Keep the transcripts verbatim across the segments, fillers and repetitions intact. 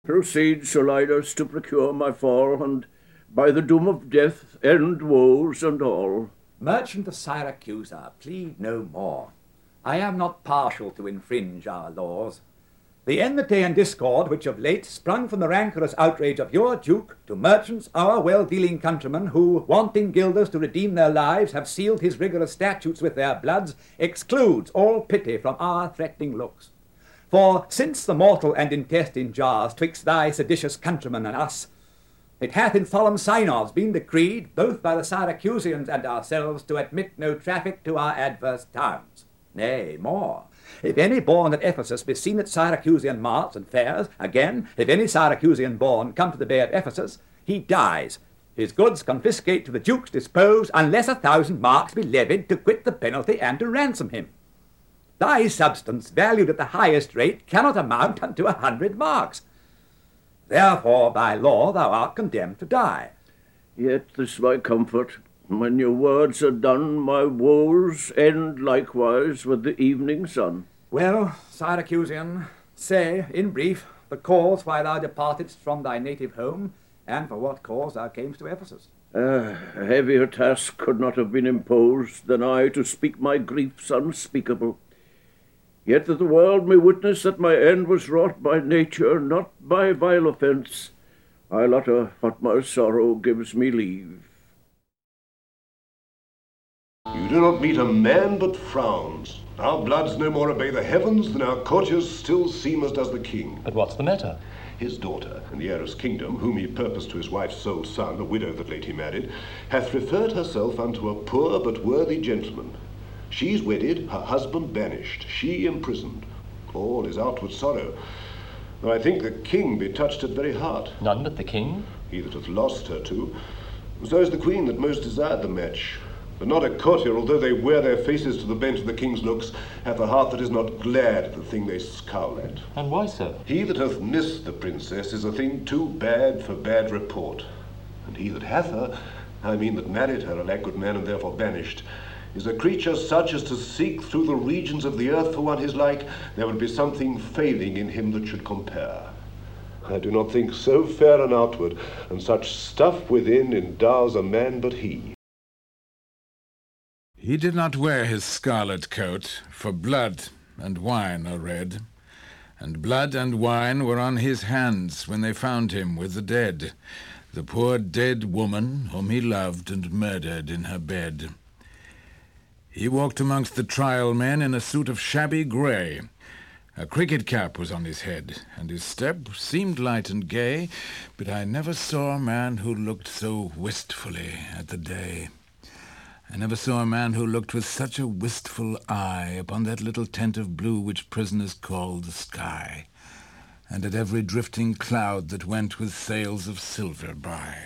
Proceed, Sir Linus, to procure my fall, and by the doom of death end woes and all. Merchant of Syracusa, plead no more. I am not partial to infringe our laws. The enmity and discord which of late sprung from the rancorous outrage of your duke to merchants, our well-dealing countrymen, who, wanting guilders to redeem their lives, have sealed his rigorous statutes with their bloods, excludes all pity from our threatening looks. For since the mortal and intestine jars twixt thy seditious countrymen and us, it hath in solemn synods been decreed, both by the Syracusians and ourselves, to admit no traffic to our adverse towns. Nay, more, if any born at Ephesus be seen at Syracusian marts and fairs, again, if any Syracusian born come to the bay of Ephesus, he dies. His goods confiscate to the duke's dispose, unless a thousand marks be levied to quit the penalty and to ransom him. Thy substance, valued at the highest rate, cannot amount unto a hundred marks. Therefore, by law, thou art condemned to die. Yet this my comfort, when your words are done, my woes end likewise with the evening sun. Well, Syracusian, say, in brief, the cause why thou departedst from thy native home, and for what cause thou camest to Ephesus. Uh, a heavier task could not have been imposed than I to speak my griefs unspeakable. Yet that the world may witness that my end was wrought by nature, not by vile offence, I'll utter what my sorrow gives me leave. You do not meet a man but frowns. Our bloods no more obey the heavens than our courtiers still seem as does the king. But what's the matter? His daughter, in the heiress' kingdom, whom he purposed to his wife's sole son, a widow that late he married, hath referred herself unto a poor but worthy gentleman. She's wedded, her husband banished, she imprisoned. All is outward sorrow. Though I think the king be touched at very heart. None but the king? He that hath lost her too. So is the queen that most desired the match. But not a courtier, although they wear their faces to the bent of the king's looks, hath a heart that is not glad at the thing they scowl at. And why so? He that hath missed the princess is a thing too bad for bad report. And he that hath her, I mean that married her, a languid man and therefore banished, is a creature such as to seek through the regions of the earth for one his like, there would be something failing in him that should compare. I do not think so fair an outward, and such stuff within endows a man but he. He did not wear his scarlet coat, for blood and wine are red, and blood and wine were on his hands when they found him with the dead, the poor dead woman whom he loved and murdered in her bed. He walked amongst the trial men in a suit of shabby grey. A cricket cap was on his head, and his step seemed light and gay, but I never saw a man who looked so wistfully at the day. I never saw a man who looked with such a wistful eye upon that little tent of blue which prisoners call the sky, and at every drifting cloud that went with sails of silver by.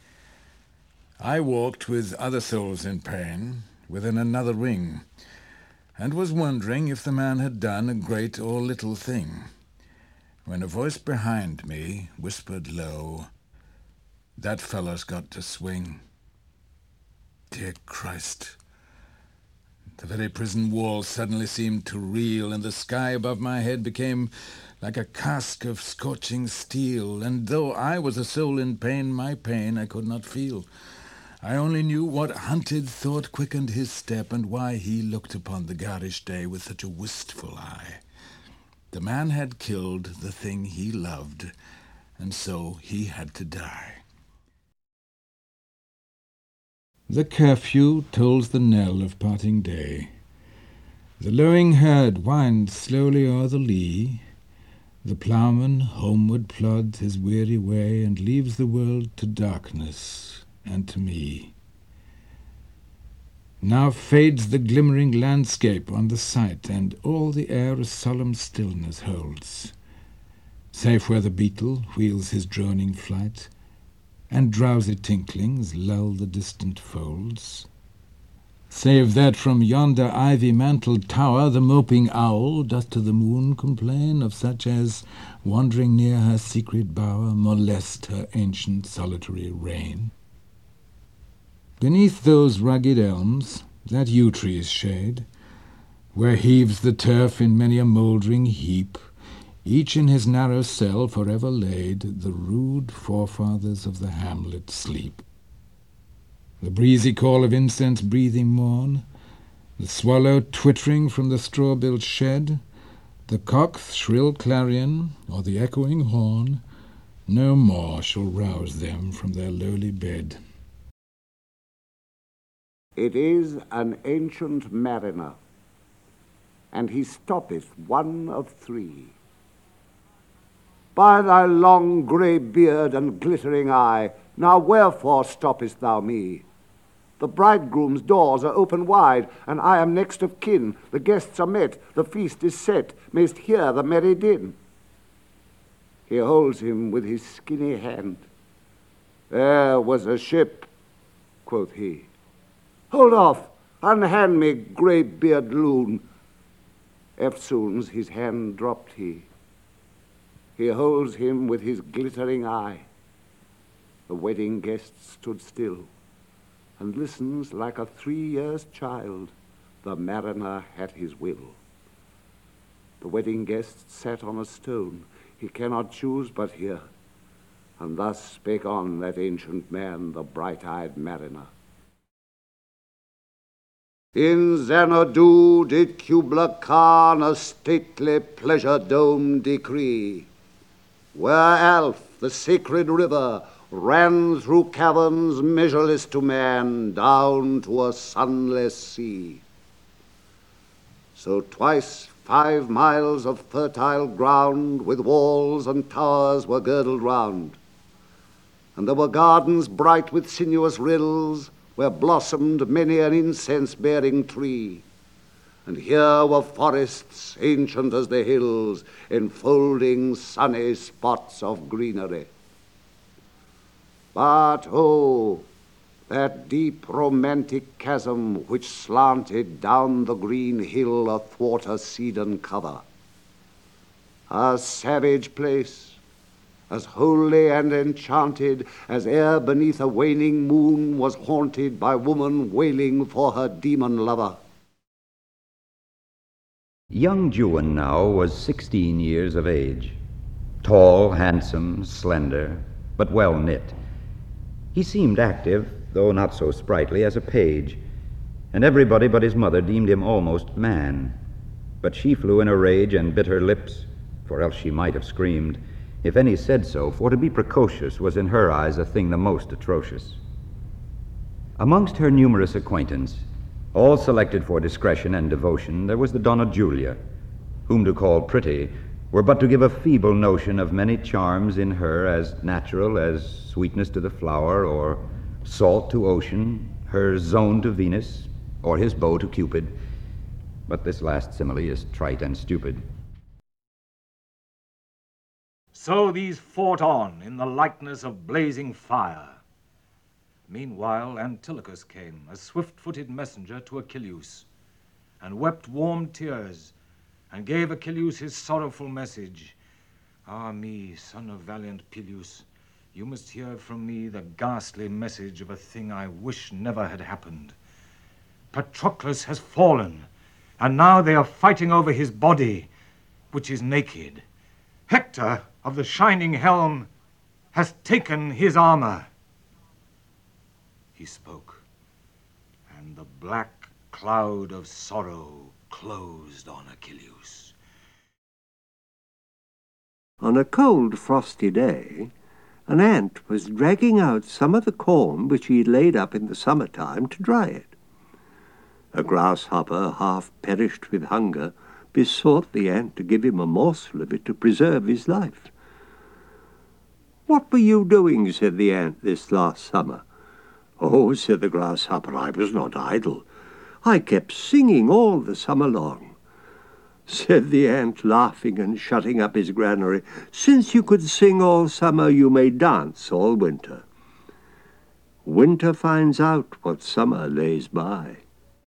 I walked with other souls in pain, within another ring, and was wondering if the man had done a great or little thing, when a voice behind me whispered low, "That fellow's got to swing." Dear Christ! The very prison wall suddenly seemed to reel, and the sky above my head became like a cask of scorching steel, and though I was a soul in pain, my pain I could not feel. I only knew what hunted thought quickened his step, and why he looked upon the garish day with such a wistful eye. The man had killed the thing he loved, and so he had to die. The curfew tolls the knell of parting day. The lowing herd winds slowly o'er the lea. The ploughman homeward plods his weary way, and leaves the world to darkness and to me. Now fades the glimmering landscape on the sight, and all the air a solemn stillness holds, save where the beetle wheels his droning flight, and drowsy tinklings lull the distant folds, save that from yonder ivy-mantled tower the moping owl doth to the moon complain of such as, wandering near her secret bower, molest her ancient solitary reign. Beneath those rugged elms, that yew tree's shade, where heaves the turf in many a mouldering heap, Each in his narrow cell forever laid, the rude forefathers of the hamlet sleep. The breezy call of incense-breathing morn, the swallow twittering from the straw-built shed, the cock's shrill clarion, or the echoing horn, no more shall rouse them from their lowly bed. It is an ancient mariner, and he stoppeth one of three. By thy long grey beard and glittering eye, now wherefore stoppest thou me? The bridegroom's doors are open wide, and I am next of kin. The guests are met, the feast is set, mayst hear the merry din. He holds him with his skinny hand. There was a ship, quoth he. Hold off, unhand me, grey-beard loon. Eftsoons his hand dropped he. He holds him with his glittering eye. The wedding guest stood still, and listens like a three years child, the mariner at his will. The wedding guest sat on a stone, he cannot choose but hear, and thus spake on that ancient man, the bright-eyed mariner. In Xanadu did Kubla Khan a stately pleasure dome decree, where Alph, the sacred river, ran through caverns measureless to man, down to a sunless sea. So twice five miles of fertile ground with walls and towers were girdled round, and there were gardens bright with sinuous rills, where blossomed many an incense-bearing tree, and here were forests ancient as the hills, enfolding sunny spots of greenery. But, oh, that deep romantic chasm which slanted down the green hill athwart a cedarn cover. A savage place, as holy and enchanted as ere beneath a waning moon was haunted by woman wailing for her demon lover. Young Juan now was sixteen years of age, tall, handsome, slender, but well knit. He seemed active, though not so sprightly, as a page, and everybody but his mother deemed him almost man. But she flew in a rage and bit her lips, for else she might have screamed, if any said so, for to be precocious was in her eyes a thing the most atrocious. Amongst her numerous acquaintance, all selected for discretion and devotion, there was the Donna Julia, whom to call pretty were but to give a feeble notion of many charms in her as natural as sweetness to the flower, or salt to ocean, her zone to Venus, or his bow to Cupid. But this last simile is trite and stupid. So these fought on in the likeness of blazing fire. Meanwhile Antilochus came, a swift-footed messenger to Achilles, and wept warm tears, and gave Achilles his sorrowful message. Ah me, son of valiant Peleus, you must hear from me the ghastly message of a thing I wish never had happened. Patroclus has fallen, and now they are fighting over his body, which is naked. Hector of the shining helm has taken his armor. He spoke, and the black cloud of sorrow closed on Achilles. On a cold, frosty day, an ant was dragging out some of the corn which he had laid up in the summer-time to dry it. A grasshopper, half perished with hunger, besought the ant to give him a morsel of it to preserve his life. "What were you doing," said the ant, "this last summer?" "Oh," said the grasshopper, "I was not idle. I kept singing all the summer long." Said the ant, laughing and shutting up his granary, "Since you could sing all summer, you may dance all winter. Winter finds out what summer lays by."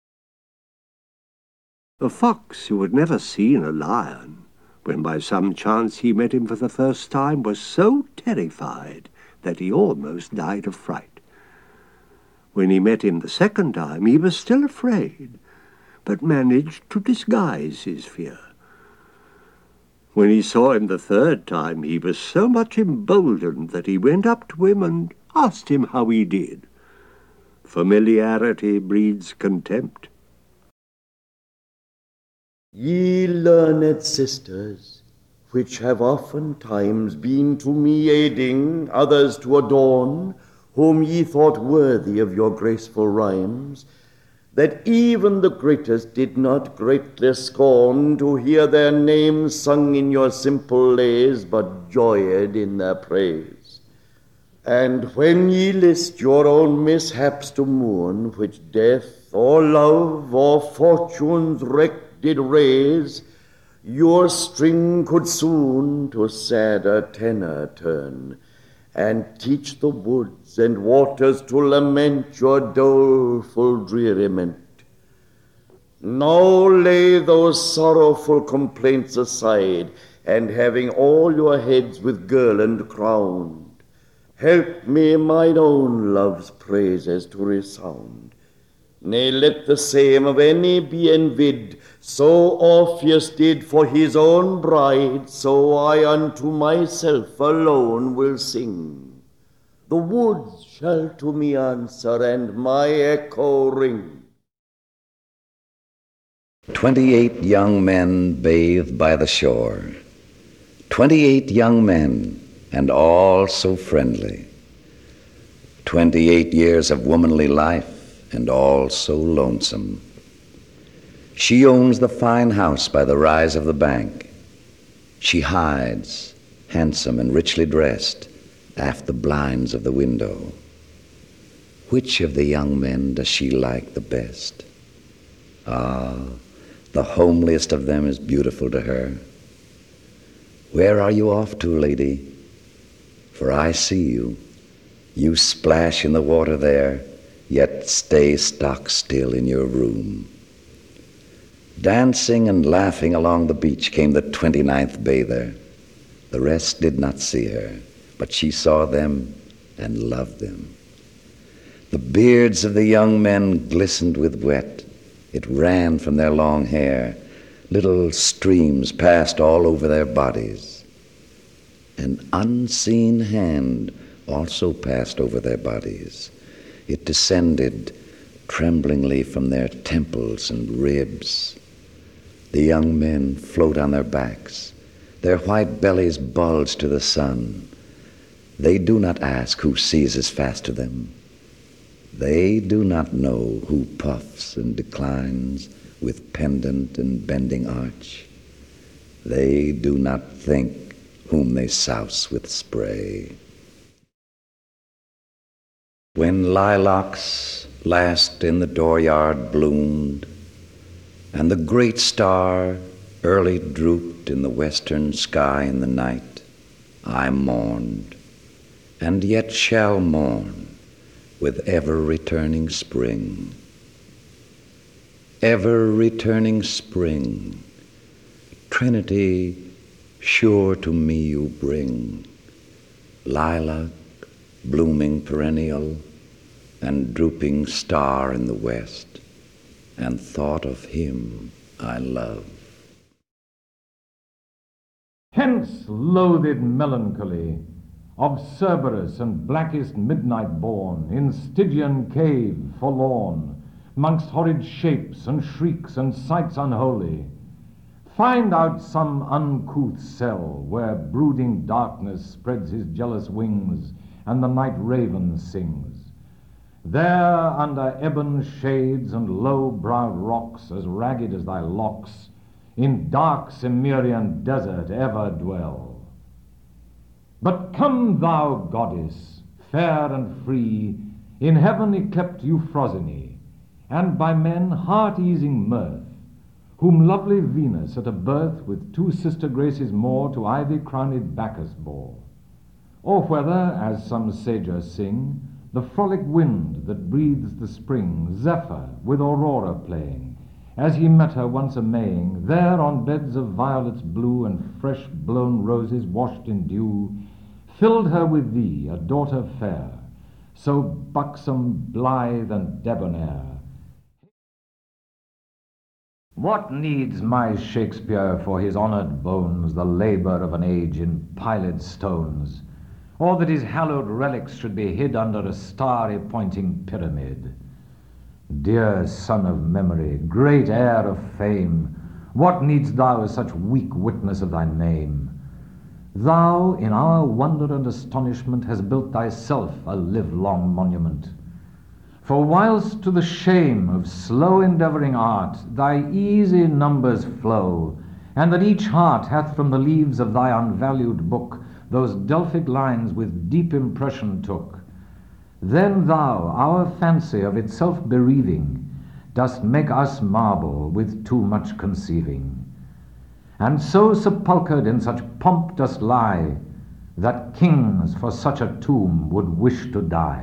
The fox, who had never seen a lion, when by some chance he met him for the first time, was so terrified that he almost died of fright. When he met him the second time, he was still afraid, but managed to disguise his fear. When he saw him the third time, he was so much emboldened that he went up to him and asked him how he did. Familiarity breeds contempt. Ye learned sisters, which have oftentimes been to me aiding, others to adorn, whom ye thought worthy of your graceful rhymes, that even the greatest did not greatly scorn to hear their names sung in your simple lays, but joyed in their praise. And when ye list your own mishaps to mourn, which death or love or fortune's wreck did raise, your string could soon to sadder tenor turn, and teach the woods and waters to lament your doleful dreariment. Now lay those sorrowful complaints aside, and having all your heads with girland crowned, help me mine own love's praises to resound. Nay, let the same of any be envied, so Orpheus did for his own bride, so I unto myself alone will sing. The woods shall to me answer, and my echo ring. Twenty-eight young men bathed by the shore. Twenty-eight young men, and all so friendly. Twenty-eight years of womanly life, and all so lonesome. She owns the fine house by the rise of the bank. She hides, handsome and richly dressed, aft the blinds of the window. Which of the young men does she like the best? Ah, the homeliest of them is beautiful to her. Where are you off to, lady? For I see you. You splash in the water there, yet stay stock still in your room. Dancing and laughing along the beach came the twenty-ninth bather. The rest did not see her, but she saw them and loved them. The beards of the young men glistened with wet. It ran from their long hair. Little streams passed all over their bodies. An unseen hand also passed over their bodies. It descended tremblingly from their temples and ribs. The young men float on their backs. Their white bellies bulge to the sun. They do not ask who seizes fast to them. They do not know who puffs and declines with pendant and bending arch. They do not think whom they souse with spray. When lilacs last in the dooryard bloomed, and the great star early drooped in the western sky in the night, I mourned, and yet shall mourn, with ever-returning spring. Ever-returning spring, Trinity, sure to me you bring, lilac, blooming perennial, and drooping star in the west, and thought of him I love. Hence, loathed melancholy, of Cerberus and blackest midnight born, in Stygian cave forlorn, mongst horrid shapes and shrieks and sights unholy. Find out some uncouth cell, where brooding darkness spreads his jealous wings, and the night raven sings. There, under ebon shades and low-browed rocks, as ragged as thy locks, in dark Cimmerian desert ever dwell. But come thou, goddess, fair and free, in heaven yclept Euphrosyne, and by men heart-easing mirth, whom lovely Venus at a birth with two sister graces more to ivy-crowned Bacchus bore. Or whether, as some sagers sing, the frolic wind that breathes the spring, Zephyr, with Aurora playing, as he met her once a-Maying, there on beds of violets blue and fresh-blown roses washed in dew, filled her with thee, a daughter fair, so buxom, blithe, and debonair. What needs my Shakespeare for his honoured bones the labour of an age in piled stones, or that his hallowed relics should be hid under a starry-pointing pyramid? Dear son of memory, great heir of fame, what needst thou such weak witness of thy name? Thou, in our wonder and astonishment, hast built thyself a livelong monument. For whilst to the shame of slow endeavouring art thy easy numbers flow, and that each heart hath from the leaves of thy unvalued book those Delphic lines with deep impression took, then thou, our fancy of itself bereaving, dost make us marble with too much conceiving, and so sepulchred in such pomp dost lie, that kings for such a tomb would wish to die.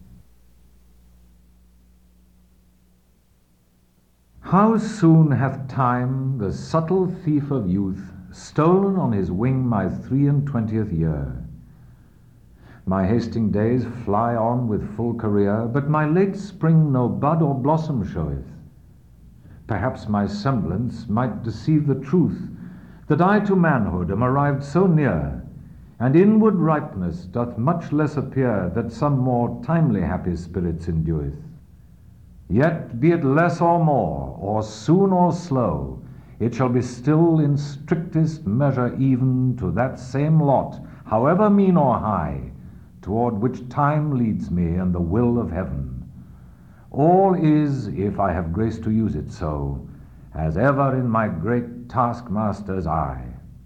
How soon hath time, the subtle thief of youth, stolen on his wing my three and twentieth year! My hasting days fly on with full career, but my late spring no bud or blossom showeth. Perhaps my semblance might deceive the truth, that I to manhood am arrived so near, and inward ripeness doth much less appear that some more timely happy spirits endueth. Yet be it less or more, or soon or slow, it shall be still in strictest measure even to that same lot, however mean or high, toward which time leads me and the will of heaven. All is, if I have grace to use it so, as ever in my great taskmaster's eye.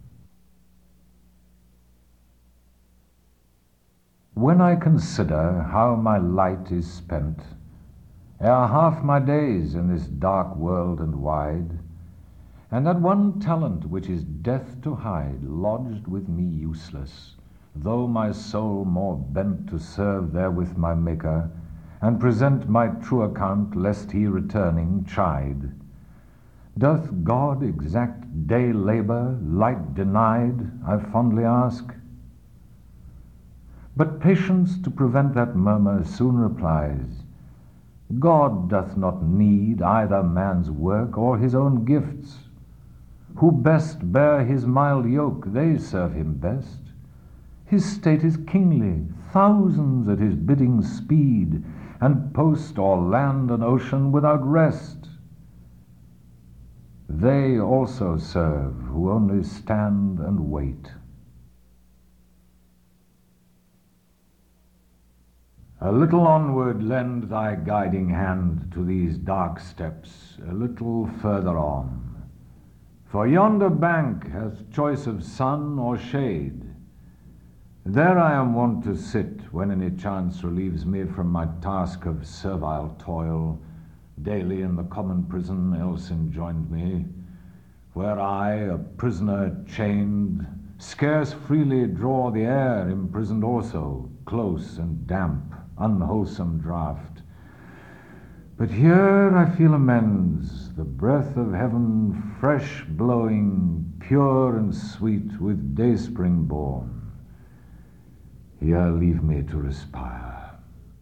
When I consider how my light is spent, ere half my days in this dark world and wide, and that one talent which is death to hide lodged with me useless, though my soul more bent to serve therewith my Maker, and present my true account, lest he returning chide. Doth God exact day labor, light denied, I fondly ask? But patience to prevent that murmur soon replies, God doth not need either man's work or his own gifts. Who best bear his mild yoke, they serve him best. His state is kingly, thousands at his bidding speed, and post o'er land and ocean without rest. They also serve who only stand and wait. A little onward lend thy guiding hand to these dark steps, a little further on. For yonder bank hath choice of sun or shade. There I am wont to sit when any chance relieves me from my task of servile toil, daily in the common prison else enjoined me, where I, a prisoner chained, scarce freely draw the air, imprisoned also, close and damp, unwholesome draught. But here I feel amends, the breath of heaven fresh blowing, pure and sweet, with dayspring born. Here leave me to respire.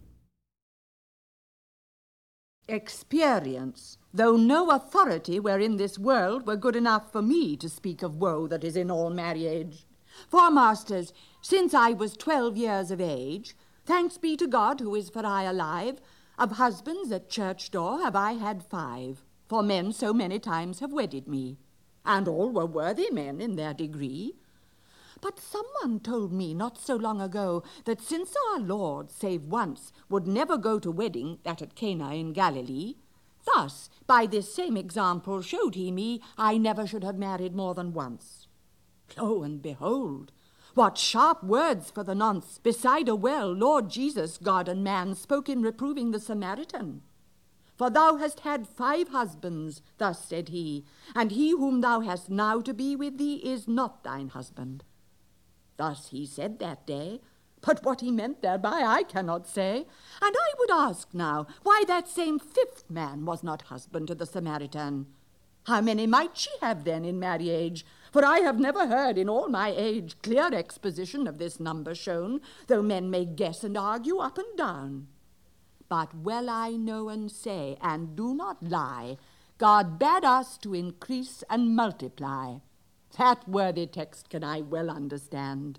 Experience, though no authority wherein this world were good enough for me to speak of woe that is in all marriage. For, masters, since I was twelve years of age, thanks be to God who is for aye alive, of husbands at church door have I had five, for men so many times have wedded me, and all were worthy men in their degree. But someone told me not so long ago that since our Lord, save once, would never go to wedding, that at Cana in Galilee, thus by this same example showed he me I never should have married more than once. Lo and behold, what sharp words for the nonce, beside a well Lord Jesus, God and man, spoke in reproving the Samaritan. For thou hast had five husbands, thus said he, and he whom thou hast now to be with thee is not thine husband. Thus he said that day, but what he meant thereby I cannot say. And I would ask now, why that same fifth man was not husband to the Samaritan? How many might she have then in marriage? For I have never heard in all my age clear exposition of this number shown, though men may guess and argue up and down. But well I know and say, and do not lie, God bade us to increase and multiply. That worthy text can I well understand.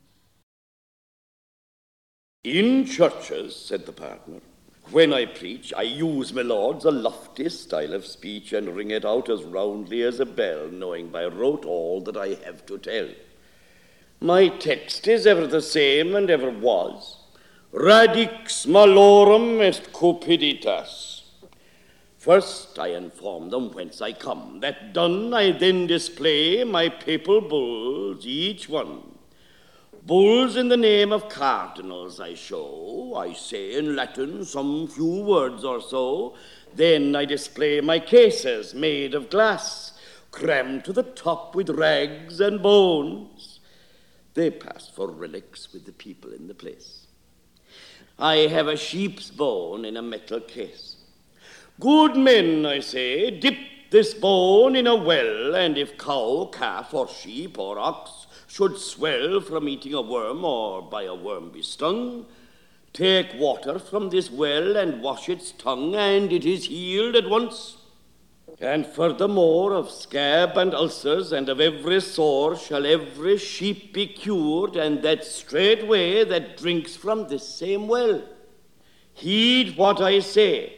In churches, said the partner, when I preach, I use, my lords, a lofty style of speech, and ring it out as roundly as a bell, knowing by rote all that I have to tell. My text is ever the same, and ever was. Radix malorum est cupiditas. First I inform them whence I come. That done, I then display my papal bulls, each one. Bulls in the name of cardinals I show. I say in Latin some few words or so. Then I display my cases made of glass, crammed to the top with rags and bones. They pass for relics with the people in the place. I have a sheep's bone in a metal case. Good men, I say, dip this bone in a well, and if cow, calf, or sheep, or ox should swell from eating a worm or by a worm be stung, take water from this well and wash its tongue, and it is healed at once. And furthermore, of scab and ulcers and of every sore shall every sheep be cured, and that straightway that drinks from this same well. Heed what I say.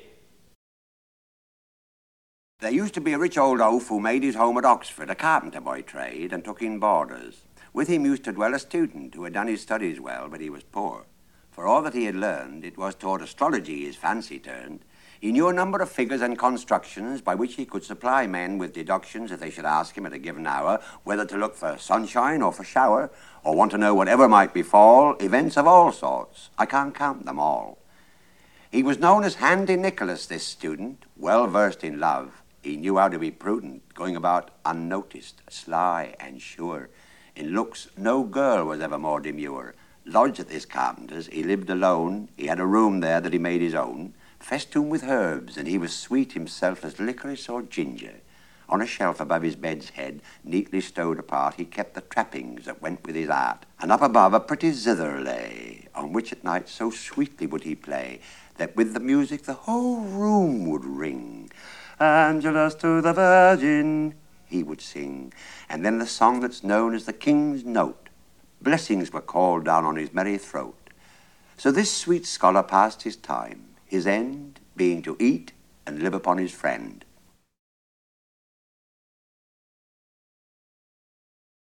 There used to be a rich old oaf who made his home at Oxford, a carpenter by trade, and took in boarders. With him used to dwell a student who had done his studies well, but he was poor. For all that he had learned, it was toward astrology his fancy turned. He knew a number of figures and constructions by which he could supply men with deductions if they should ask him at a given hour whether to look for sunshine or for shower, or want to know whatever might befall, events of all sorts. I can't count them all. He was known as Handy Nicholas, this student, well versed in love. He knew how to be prudent, going about unnoticed, sly and sure. In looks, no girl was ever more demure. Lodged at this carpenter's, he lived alone. He had a room there that he made his own, festooned with herbs, and he was sweet himself as licorice or ginger. On a shelf above his bed's head, neatly stowed apart, he kept the trappings that went with his art. And up above a pretty zither lay, on which at night so sweetly would he play, that with the music the whole room would ring. Angelus to the Virgin, he would sing, and then the song that's known as the King's Note. Blessings were called down on his merry throat. So this sweet scholar passed his time, his end being to eat and live upon his friend.